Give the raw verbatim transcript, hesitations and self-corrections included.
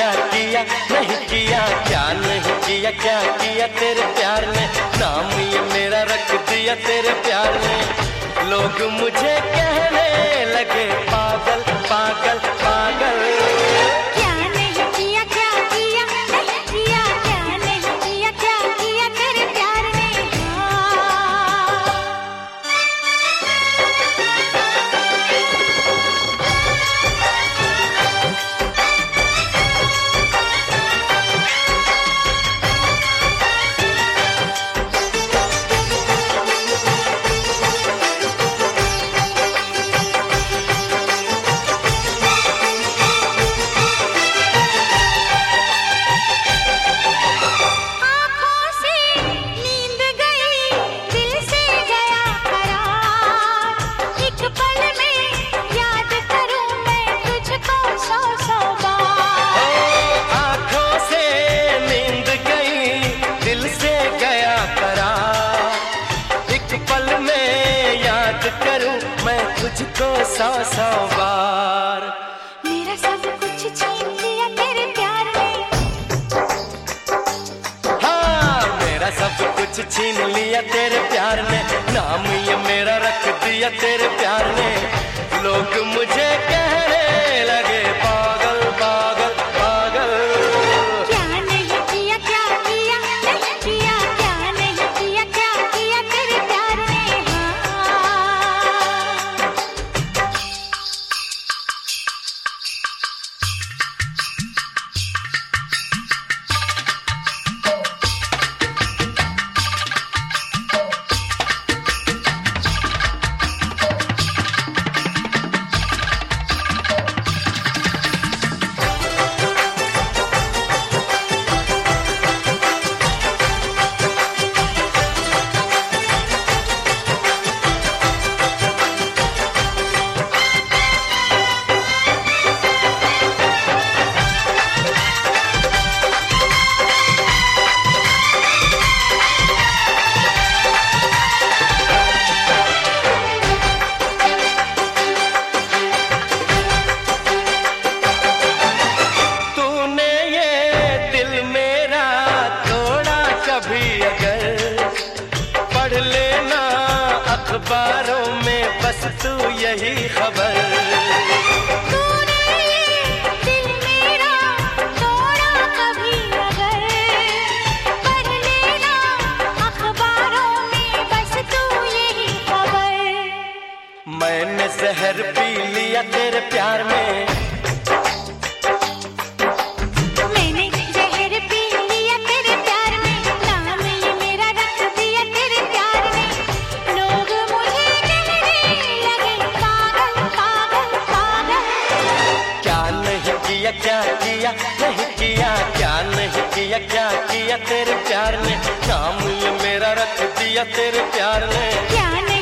क्या किया नहीं किया, क्या नहीं किया, क्या किया तेरे प्यार ने, नाम ये मेरा रख दिया तेरे प्यार ने। लोग मुझे कहने लगे पागल पागल पागल। क्या नहीं किया, क्या किया नहीं किया, क्या नहीं किया, क्या किया तेरे प्यार ने। तुझको सौ सौ बार, मेरा सब कुछ छीन लिया तेरे प्यार ने। हाँ मेरा सब कुछ छीन लिया तेरे प्यार ने, नाम ये मेरा रख दिया तेरे प्यार ने। लोग मुझे कहने लगे पागल पागल पागल। क्या नहीं किया, क्या किया नहीं किया, क्या नहीं किया, क्या किया तेरे प्यार ने। अखबारों में बस तू यही खबर, तूने ये दिल मेरा तोड़ा कभी अगर, पढ़ लेना अखबारों में बस तू यही खबर। मैंने जहर पी लिया तेरे प्यार में, क्या किया नहीं किया, क्या नहीं किया, क्या किया तेरे प्यार ने, नाम ये मेरा रख दिया तेरे प्यार ने। क्या